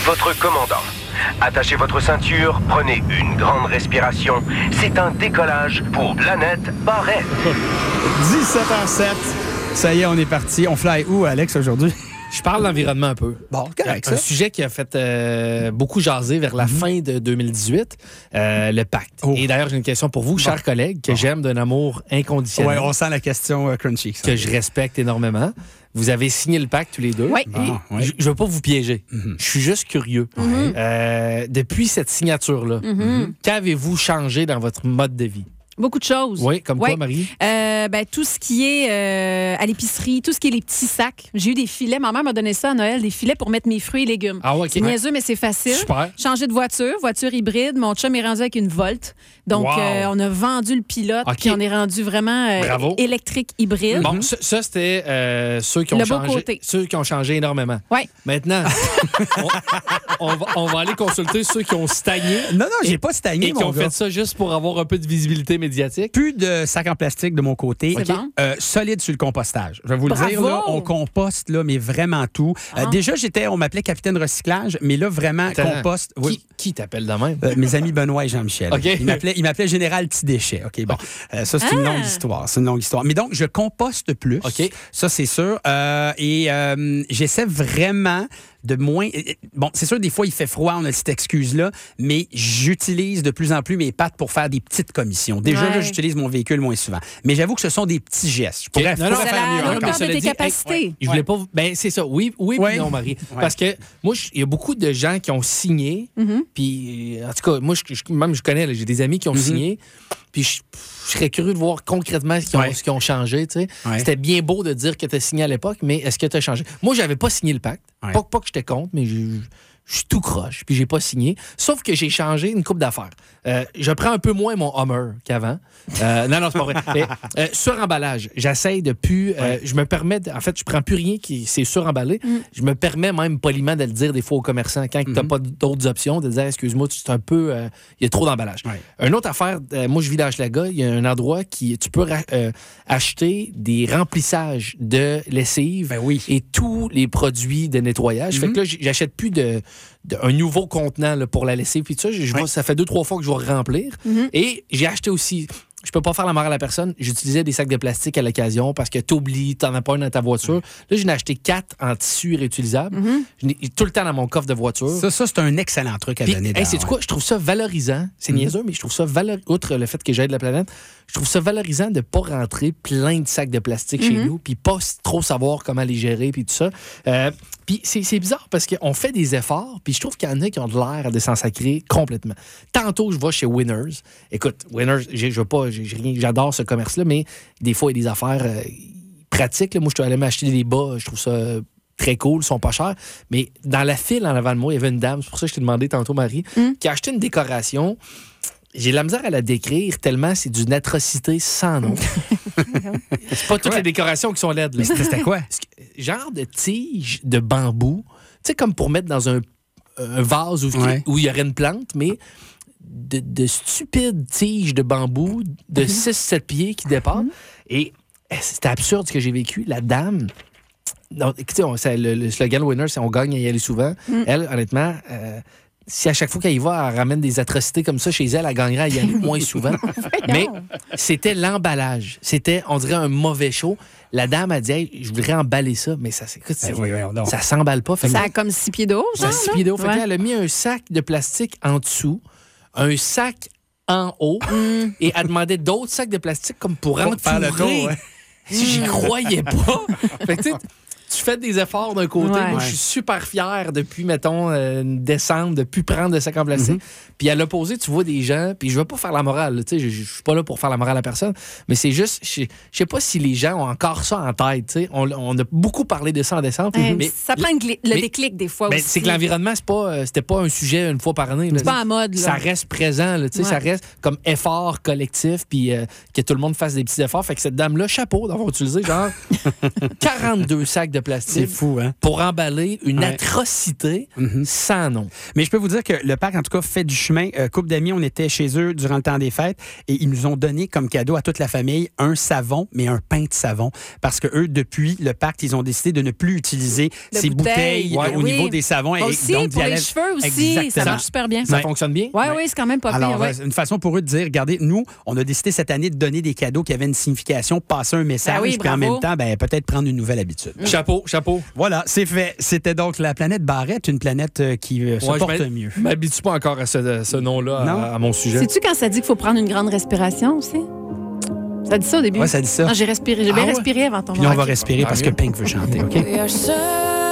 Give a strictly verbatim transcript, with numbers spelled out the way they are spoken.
votre commandant. Attachez votre ceinture, prenez une grande respiration. C'est un décollage pour Planète Barrette. dix-sept heures sept. Ça y est, on est parti. On fly où, Alex, aujourd'hui? Je parle de l'environnement un peu. Bon, correct, Un ça. sujet qui a fait euh, beaucoup jaser vers la mm-hmm. fin de deux mille dix-huit, euh, le pacte. Oh. Et d'ailleurs, j'ai une question pour vous, bon. chers collègues, que bon. j'aime d'un amour inconditionnel. Oui, on sent la question uh, crunchy. Ça. Que je respecte énormément. Vous avez signé le pacte tous les deux. Oui. Bon, oui. Je ne veux pas vous piéger. Mm-hmm. Je suis juste curieux. Mm-hmm. Euh, depuis cette signature-là, mm-hmm. qu'avez-vous changé dans votre mode de vie? Beaucoup de choses. Oui, comme ouais. quoi, Marie? Euh, ben, tout ce qui est euh, à l'épicerie, tout ce qui est les petits sacs. J'ai eu des filets. Ma mère m'a donné ça à Noël, des filets pour mettre mes fruits et légumes. Ah, OK. C'est niaiseux, mais c'est facile. Super. Changer de voiture, voiture hybride. Mon chum est rendu avec une Volt. Donc, wow. euh, on a vendu le pilote, okay. puis on est rendu vraiment euh, Bravo. électrique hybride. Bon, ça, ça c'était euh, ceux qui ont le changé. beau côté. Ceux qui ont changé énormément. Oui. Maintenant, on, on, va, on va aller consulter ceux qui ont stagné. Non, non, j'ai pas stagné, Et mon qui ont gars. fait ça juste pour avoir un peu de visibilité médiatique. Plus de sacs en plastique de mon côté. C'est bon. Euh, solide sur le compostage. Je vais vous Bravo. le dire, là, on composte, là, mais vraiment tout. Ah. Euh, déjà, j'étais, on m'appelait capitaine recyclage, mais là, vraiment, Attends, compost. Oui. Qui, qui t'appelle de même? Euh, mes amis Benoît et Jean-Michel. Okay. Ils m'appelaient, ils m'appelaient Général Petit Déchet. OK, bon. Okay. Euh, ça, c'est ah. une longue histoire. C'est une longue histoire. Mais donc, je composte plus. OK. Ça, c'est sûr. Euh, et euh, j'essaie vraiment de moins... Bon, c'est sûr, des fois, il fait froid, on a cette excuse-là, mais j'utilise de plus en plus mes pattes pour faire des petites commissions. Déjà, ouais. là, j'utilise mon véhicule moins souvent. Mais j'avoue que ce sont des petits gestes. Je pourrais, okay. non, non, pourrais ça faire mieux la, encore. de tes dit, capacités. Hey, ouais, je voulais pas... Ben, c'est ça. Oui, oui, ouais. puis non, Marie. Ouais. Parce que moi, il y a beaucoup de gens qui ont signé, mm-hmm. puis en tout cas, moi, je, je, même je connais, là, j'ai des amis qui ont mm-hmm. signé, puis je, je serais curieux de voir concrètement ce qu'ils ont, ouais. ce qu'ils ont changé. Tu sais. Ouais. C'était bien beau de dire que tu as signé à l'époque, mais est-ce que tu as changé? Moi, j'avais pas signé le pacte. Ouais. Pas, pas que j'étais contre, mais je, je suis tout croche, puis j'ai pas signé. Sauf que j'ai changé une coupe d'affaires. Euh, je prends un peu moins mon Hummer qu'avant. Euh, non, non, c'est pas vrai. Mais, euh, sur-emballage, j'essaye de plus... Euh, ouais. Je me permets... De, en fait, je prends plus rien qui c'est sur-emballé. Mm. Je me permets même poliment de le dire des fois aux commerçants quand mm-hmm. tu n'as pas d'autres options, de dire, excuse-moi, c'est un peu... Il euh, y a trop d'emballage. Ouais. Une autre affaire, euh, moi, je vis dans Hochelaga, il y a un endroit qui... Tu peux ra- euh, acheter des remplissages de lessive ben oui. et tous les produits de nettoyage. Mm-hmm. Fait que là, j'achète plus de... un nouveau contenant là, pour la lessive. Puis ça, je, je ouais. vois, ça fait deux, trois fois que je vais remplir. Mm-hmm. Et j'ai acheté aussi... Je peux pas faire la morale à la personne. J'utilisais des sacs de plastique à l'occasion parce que t'oublies, t'en as pas un dans ta voiture. Mm-hmm. Là, j'en ai acheté quatre en tissu réutilisable. Mm-hmm. Je n'ai tout le temps dans mon coffre de voiture. Ça, ça c'est un excellent truc à Puis, donner. Hey, c'est ouais. quoi? Je trouve ça valorisant. C'est mm-hmm. niaiseux, mais je trouve ça valorisant. Outre le fait que j'aide la planète, je trouve ça valorisant de pas rentrer plein de sacs de plastique mm-hmm. chez nous puis pas trop savoir comment les gérer puis tout ça. Euh, Puis c'est, c'est bizarre parce qu'on fait des efforts, puis je trouve qu'il y en a qui ont de l'air de s'en sacrer complètement. Tantôt, je vais chez Winners. Écoute, Winners, j'ai, je veux pas, j'ai, j'ai rien, j'adore ce commerce-là, mais des fois, il y a des affaires euh, pratiques. Là. Moi, je suis allé m'acheter des bas, je trouve ça très cool, ils sont pas chers. Mais dans la file en avant de moi, il y avait une dame, c'est pour ça que je t'ai demandé tantôt, Marie, mm. qui a acheté une décoration. J'ai de la misère à la décrire tellement c'est d'une atrocité sans nom. C'est pas toutes ouais. les décorations qui sont laides. Là. C'était quoi? Genre de tige de bambou, tu sais, comme pour mettre dans un, un vase où, ouais. où il y aurait une plante, mais de, de stupides tiges de bambou de mm-hmm. six sept pieds qui dépassent. Mm-hmm. Et c'était absurde ce que j'ai vécu. La dame... Donc, écoutez, on, ça, le, le slogan winner, c'est on gagne à y aller souvent. Mm. Elle, honnêtement... Euh, si à chaque fois qu'elle y va, elle ramène des atrocités comme ça chez elle, elle gagnerait à y aller moins souvent. Mais c'était l'emballage. C'était, on dirait, un mauvais show. La dame a dit, hey, je voudrais emballer ça, mais ça, écoute, ben oui, oui, ça s'emballe pas. Fait ça a comme six pieds d'eau, ça. Six pieds d'eau. Fait ouais. Elle a mis un sac de plastique en dessous, un sac en haut, mm. et elle demandait d'autres sacs de plastique comme pour, pour faire le tour. Ouais. J'y croyais pas. Fait que, tu sais, tu fais des efforts d'un côté. Ouais. Moi, je suis super fier depuis, mettons, euh, décembre, de ne plus prendre de sac en plastique. Mm-hmm. Puis à l'opposé, tu vois des gens, puis je veux pas faire la morale, tu sais, je, je suis pas là pour faire la morale à personne, mais c'est juste, je, je sais pas si les gens ont encore ça en tête, tu sais. On, on a beaucoup parlé de ça en décembre. Ouais, mais ça prend le, le déclic des fois mais aussi. C'est que l'environnement, c'est pas, c'était pas un sujet une fois par année. Là. C'est pas en mode, là. Ça reste présent, là, tu sais, ouais. Ça reste comme effort collectif, puis euh, que tout le monde fasse des petits efforts. Fait que cette dame-là, chapeau d'avoir utilisé genre quarante-deux sacs de de plastique C'est fou, hein? pour emballer une Ouais. atrocité Mm-hmm. sans nom. Mais je peux vous dire que le parc, en tout cas, fait du chemin. Euh, couple d'amis, on était chez eux durant le temps des fêtes et ils nous ont donné comme cadeau à toute la famille un savon, mais un pain de savon. Parce que eux, depuis le parc, ils ont décidé de ne plus utiliser De ces bouteilles. bouteilles Ouais. au Oui. niveau des savons. Moi et aussi, donc, d'y pour les aller- cheveux aussi, ça Exactement. marche super bien. Ça Ouais. fonctionne bien? Oui, Ouais. oui, c'est quand même pas pire. Alors, ouais. euh, une façon pour eux de dire, regardez, nous, on a décidé cette année de donner des cadeaux qui avaient une signification, passer un message, Ben oui, puis en bravo. même temps, ben, peut-être prendre une nouvelle habitude. Chapeau, chapeau. Voilà, c'est fait. C'était donc la planète Barrette, une planète euh, qui euh, se Ouais, je porte m'hab- mieux. Je m'habitue pas encore à ce, ce nom-là, Non. à, à mon sujet. Sais-tu quand ça dit qu'il faut prendre une grande respiration aussi? Ça dit ça au début? Ouais, ça dit ça. Non, j'ai respiré. J'ai bien Ah ouais? respiré avant ton Puis là, on va Ok. respirer Ah, parce mieux. que Pink veut chanter, OK? We are so